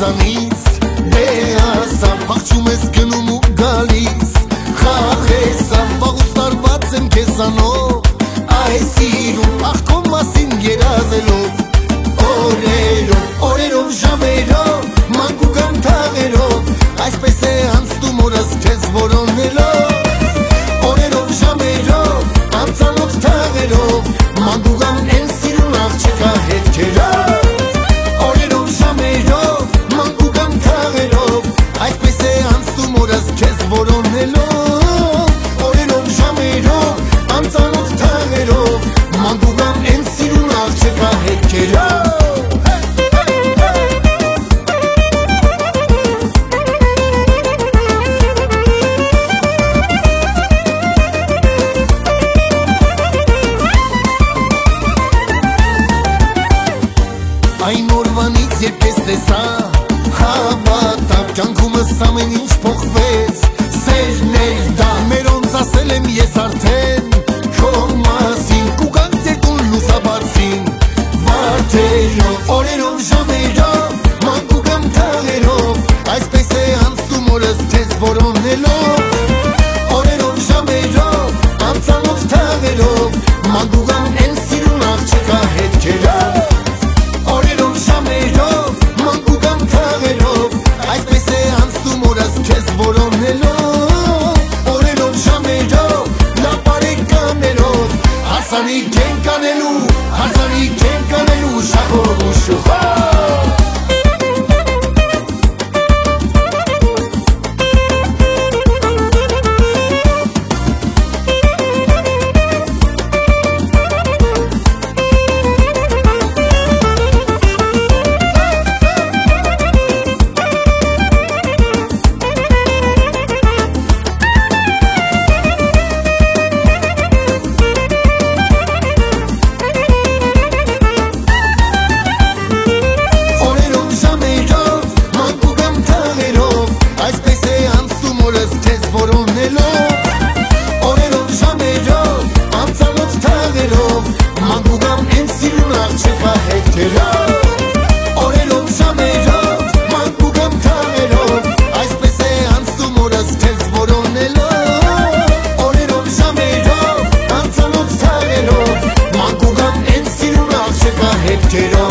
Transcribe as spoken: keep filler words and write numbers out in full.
քեզանից դե ասա փախչում ես գնում ու գալիս խաղեսա վաղուց տարված եմ քեզանով այս սիրում ախ քո մասին երազելով օրերով օրերով ժամերով մանկուկ անթաղերով այսպես է անցնում օրս քեզ որոնելով օրերով ժամերով անցանոց թաղերով մանկուկ ան են սիրուն աղջկա հետքերով օրերով ժամերով մանկուկ անթաղերով այսպես է անցնում օրս քեզ որոնելով օրերով ժամերով անցանոց թաղերով մանկուկ ան են սիրուն աղջկա հետքերով Այն օրվանից երբ քեզ տեսա հավատամ կյանքումս ամեն ինչ փոխվեց սերն էր դա մերոնց ասել եմ ես արդեն քո մասին կուկանց երկուն լուսաբացին վարդերով օրերով ժամերով մանկուկ եմ թաղերով այսպես է անցնում օրս քեզ որոնելով օրերով ժամերով անցանոց թաղերով մանկուկ եմ են սիրուն աղջկա հետքերով Հասանիք են կանելու, հասանիք են կանելու շախով ու շուխով օրերով ժամերով անցանոց թաղերով մանկուկ ան են սիրուն աղջկա հետքերով օրերով ժամերով մանկուկ ան թաղերով այսպես է անցնում օրս քեզ որոնելով օրերով ժամերով անցանոց թաղերով մանկուկ ան են սիրուն աղջկա հետքերով